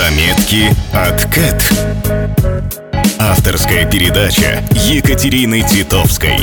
Заметки от Кэт. Авторская передача Екатерины Титовской.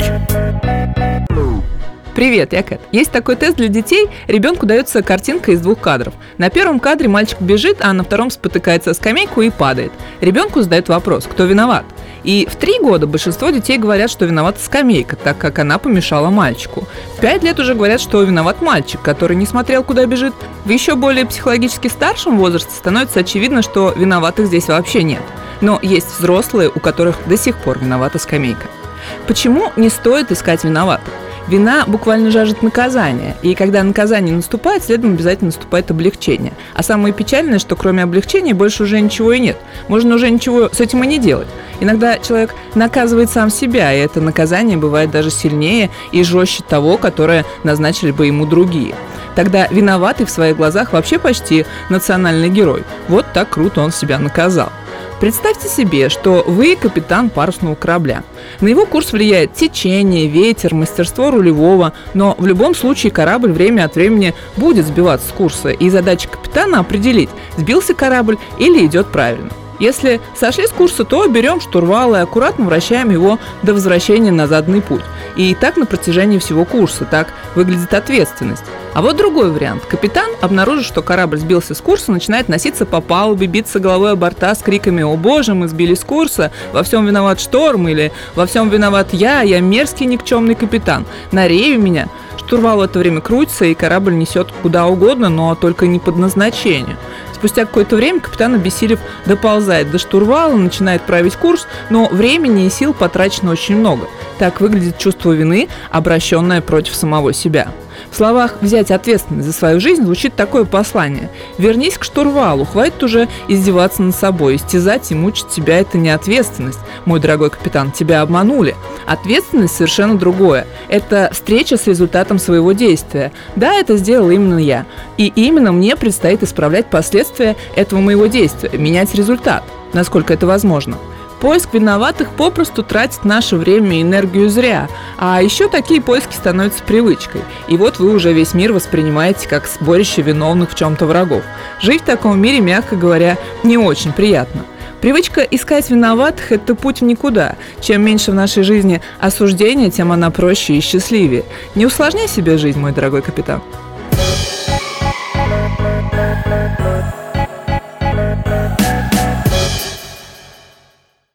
Привет, я Кэт. Есть такой тест для детей. Ребенку дается картинка из 2 кадров. На первом кадре мальчик бежит, а на втором спотыкается о скамейку и падает. Ребенку задают вопрос, кто виноват. И в 3 года большинство детей говорят, что виновата скамейка, так как она помешала мальчику. В 5 лет уже говорят, что виноват мальчик, который не смотрел, куда бежит. В еще более психологически старшем возрасте становится очевидно, что виноватых здесь вообще нет. Но есть взрослые, у которых до сих пор виновата скамейка. Почему не стоит искать виноватых? Вина буквально жаждет наказания, и когда наказание наступает, следом обязательно наступает облегчение. А самое печальное, что кроме облегчения больше уже ничего и нет. Можно уже ничего с этим и не делать. Иногда человек наказывает сам себя, и это наказание бывает даже сильнее и жестче того, которое назначили бы ему другие. Тогда виноватый в своих глазах вообще почти национальный герой. Вот так круто он себя наказал. Представьте себе, что вы капитан парусного корабля. На его курс влияет течение, ветер, мастерство рулевого, но в любом случае корабль время от времени будет сбиваться с курса, и задача капитана определить, сбился корабль или идет правильно. Если сошли с курса, то берем штурвал и аккуратно вращаем его до возвращения на заданный путь. И так на протяжении всего курса. Так выглядит ответственность. А вот другой вариант. Капитан, обнаружив, что корабль сбился с курса, начинает носиться по палубе, биться головой о борта с криками: «О боже, мы сбили с курса! Во всем виноват шторм!» или «Во всем виноват я мерзкий никчемный капитан! На рее меня!» Штурвал в это время крутится, и корабль несет куда угодно, но только не под назначение. Спустя какое-то время капитан, обессилев, доползает до штурвала, начинает править курс, но времени и сил потрачено очень много. Так выглядит чувство вины, обращенное против самого себя. В словах «взять ответственность за свою жизнь» звучит такое послание: вернись к штурвалу, хватит уже издеваться над собой, истязать и мучить себя — это не ответственность. Мой дорогой капитан, тебя обманули. Ответственность совершенно другое. Это встреча с результатом своего действия. Да, это сделал именно я. И именно мне предстоит исправлять последствия этого моего действия, менять результат, насколько это возможно. Поиск виноватых попросту тратит наше время и энергию зря. А еще такие поиски становятся привычкой. И вот вы уже весь мир воспринимаете как сборище виновных в чем-то врагов. Жить в таком мире, мягко говоря, не очень приятно. Привычка искать виноватых – это путь в никуда. Чем меньше в нашей жизни осуждения, тем она проще и счастливее. Не усложняй себе жизнь, мой дорогой капитан.